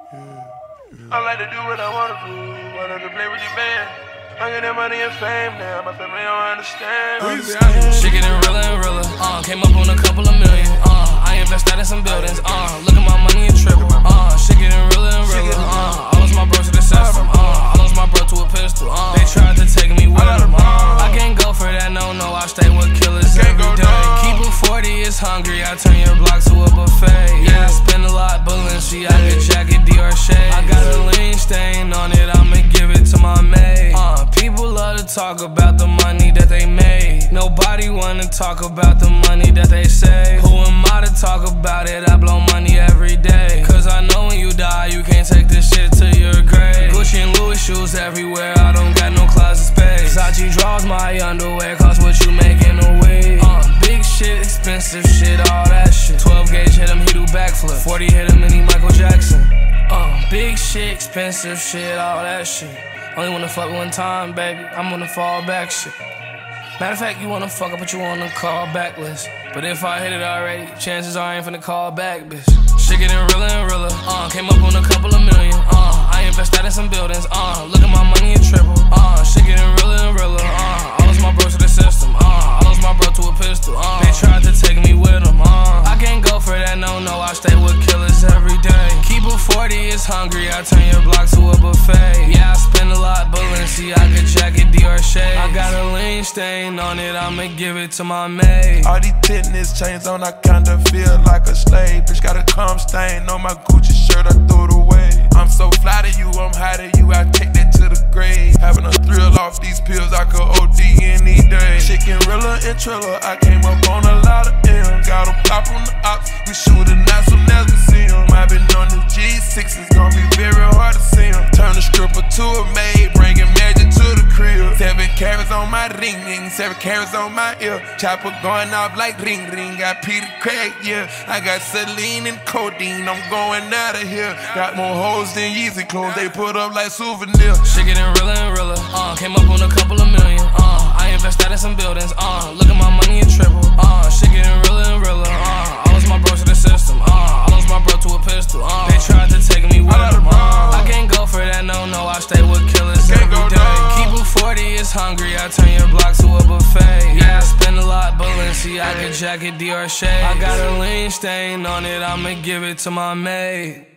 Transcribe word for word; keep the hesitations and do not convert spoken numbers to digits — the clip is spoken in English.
I like to do what I wanna do, wanna to play with the band. I get that money and fame now, my family don't understand. Shit getting realer and realer. Uh, came up on a couple of million. Uh, I invested in some buildings. Uh, look at my money and triple. Uh, shit getting realer and realer. Uh, I lost my bro to the system. Uh, I lost my bro to a pistol. Uh, they tried to take me with them. Uh, I can't go for that, no, no. I stay with killers every day. Keep a forty, it's hungry. I turn your block to a buffet. Yeah, I spend a lot, Balenciaga jacket, Dior shades. I got a lean stain on it. I'ma give it to my maid. Uh, people love to talk about the money that they made. Nobody wanna talk about the money that they save. Who am I to talk about it? I blow money every day. Cause I know when you die, you can't take this shit to your grave. Gucci and Louis shoes everywhere, I don't got no closet space. Versace draws my underwear, cost what you make in a week. Uh, big shit, expensive shit, all that shit. twelve gauge hit him, he do backflip. forty hit him, and he Michael Jackson. Uh, big shit, expensive shit, all that shit. Only wanna fuck one time, baby, I'm on the fall back shit. Matter of fact, you wanna fuck up, but you on the call back list. But if I hit it already, chances are I ain't finna call back, bitch. Shit getting realer and realer. Uh, came up on a couple of million. Uh, I invested in some buildings. Uh, look at my money and triple. Uh, shit getting realer and realer. Uh, I lost my bro to the system. Uh, I lost my bro to a pistol. Uh, they tried to take me with them. Uh, I can't go for that, no, no. I stay with killers every day. Keep a forty, it's hungry. I turn your block to a buffet. Yeah, I spend a lot, Balenciaga jacket, Dior shades. I got a lean stain on it. I'ma give it to my maid. All these tennis chains on, I kinda feel like a slave. Bitch got a cum stain on my Gucci shirt, I threw it away. I'm so fly to you, I'm high to you, I take that to the grave. Having a thrill off these pills, I could O D any day. Chicken realer and triller, I came up on a lot of M's. Got a pop on the ops, we shootin' as soon as we see em. I've been on the G six, it's gonna be very hard to see em. Turn a stripper to a maid, bringing magic to the crib. Seven carats on my ring ring, seven carats on my ear. Chopper going off like ring ring, got Peter Craig, yeah. I got Celine and codeine, I'm going out of here. Got more hoes than Yeezy clothes, they put up like souvenirs. Shit getting realer and realer. Uh, came up on a couple of million. Uh, I invested in some buildings. Uh, look at my money and triple. Uh, shit getting realer and realer. Uh, I lost my bro to the system. Uh, I lost my bro to a pistol. Uh, they tried to take me with them. Uh, I can't go for that, no, no. I stay with killers every day. Keep a forty, it's hungry. I turn your block to a buffet. Yeah, I spend a lot, Balenciaga jacket, Dior shades. I got a lean stain on it. I'ma give it to my maid.